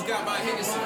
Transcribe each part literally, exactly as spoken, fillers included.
got my Hennessy.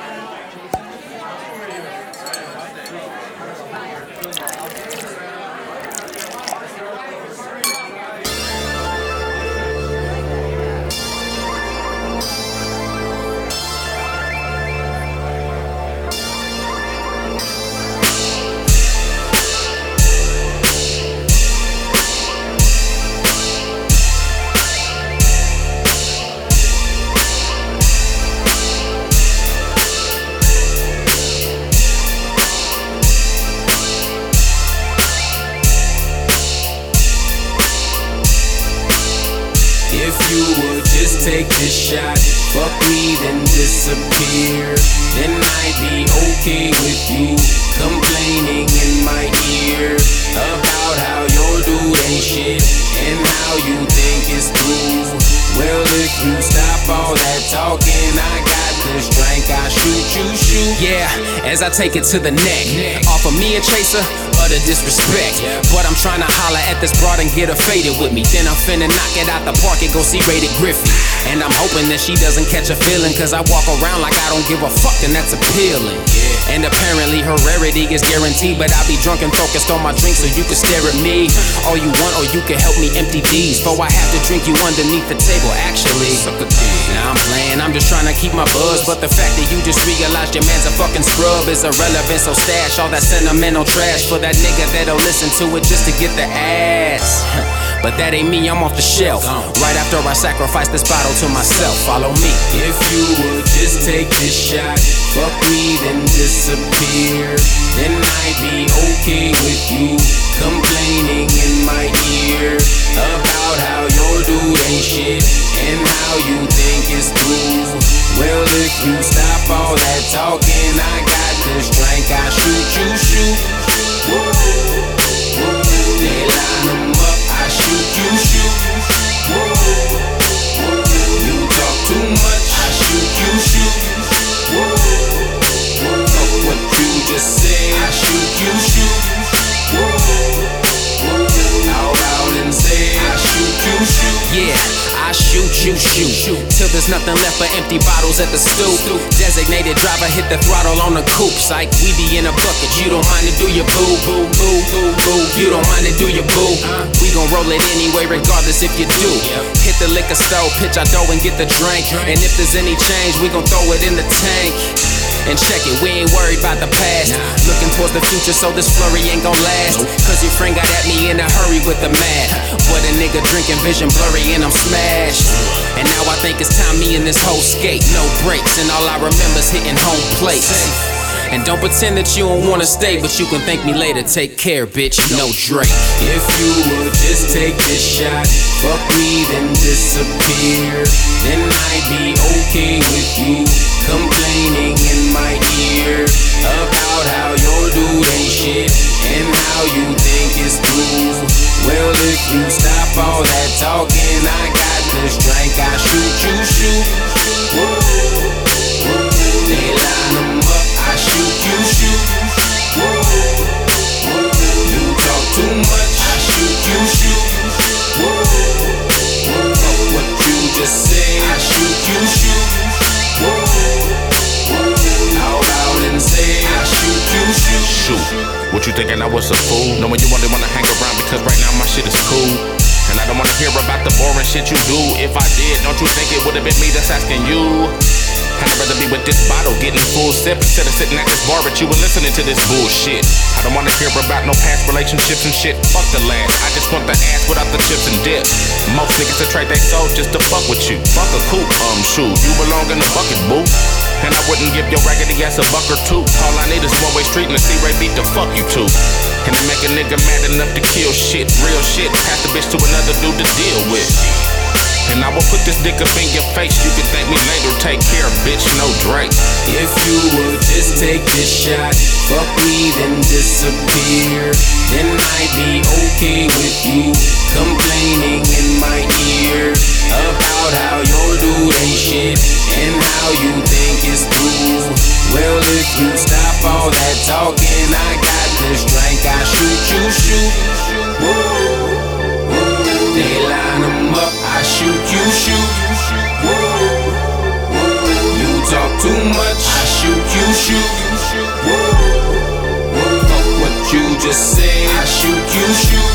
If you would just take this shot, fuck me then disappear, then I'd be okay with you complaining in my ear about how your dude ain't shit and how you think it's through. Well, if you stop all that talking, I got this drink, I shoot you, shoot. Yeah, as I take it to the neck, offer me a chaser, utter disrespect. But I'm trying to holler at this broad and get her faded with me. Then I'm finna knock it out the park and go see Rated Griffey. And I'm hoping that she doesn't catch a feeling, cause I walk around like I don't give a fuck, and that's appealing. And apparently her rarity is guaranteed, but I be drunk and focused on my drink so you can stare at me all you want, or you can help me empty these, for I have to drink you underneath the table. Actually, now I'm playing, I'm just trying to keep my buzz, but the fact that you just realized your man's a fucking scrub is irrelevant. So stash all that sentimental trash for that nigga that'll listen to it just to get the ass. But that ain't me, I'm off the shelf right after I sacrifice this bottle to myself. Follow me. If you would just take this shot, fuck me then disappear, then I'd be okay with you complaining in my ear about how your dude ain't shit and how you think it's through. Well, if you stop all that talking, I got this drink, I shoot you, shoot. They line them up, I shoot you, shoot. You talk too much, I shoot you, shoot. Fuck what you just said, I shoot you, shoot. Out loud and say, I shoot you, shoot. Yeah, I shoot you, shoot, till there's nothing left but empty bottles at the stoop. Designated driver hit the throttle on the coupe. Psych, we be in a bucket, you don't mind to do your boo, boo, boo, boo, boo. You don't mind to do your boo. We gon' roll it anyway, regardless if you do. Hit the liquor store, pitch our dough and get the drink. And if there's any change, we gon' throw it in the tank. And check it, we ain't worried about the past. Looking towards the future, so this flurry ain't gon' last. Cause your friend got at me in a hurry with the mad. But a nigga drinking vision blurry and I'm smashed. And now I think it's time me and this whole skate. No breaks, and all I remember's hitting home plate. And don't pretend that you don't wanna stay, but you can thank me later. Take care, bitch, no Drake. If you would just take this shot, fuck me then disappear, then I'd be okay with you complaining in my ear about how your dude ain't shit and how you think it's through. Well, if you stop all that talking, I got this drink, I shoot you, shoot. They line them up, I shoot you, shoot. You talk too much, I shoot you, shoot. Fuck what you just said, I shoot you, shoot. Out loud and say, I shoot you, shoot. Shoot, what you thinking I was a fool? Knowing you only wanna hang around because right now my shit is cool. And I don't wanna hear about the boring shit you do. If I did, don't you think it would've been me that's asking you? And I'd rather be with this bottle, getting full sip, instead of sitting at this bar with you and listening to this bullshit. I don't wanna hear about no past relationships and shit. Fuck the last, I just want the ass without the chips and dip. Most niggas that trade they soul just to fuck with you. Fuck a coupe, um, shoot, you belong in the bucket, boo. And I wouldn't give your raggedy ass a buck or two. All I need is one-way street and a C-Ray beat to fuck you to. And to make a nigga mad enough to kill shit, real shit. Pass the bitch to another dude to deal with. And I will put this dick up in your face. You can thank me later, take care, bitch, no Drake. If you would just take this shot, fuck me then disappear, then I'd be okay with you complaining in my ear about how your dude ain't shit and how you think it's through. Well, if you stop all that talking, I got this drink, I shoot you, shoot. They line them up, I shoot you, shoot. You talk too much. shoot. Fuck what you just said. I shoot, you shoot.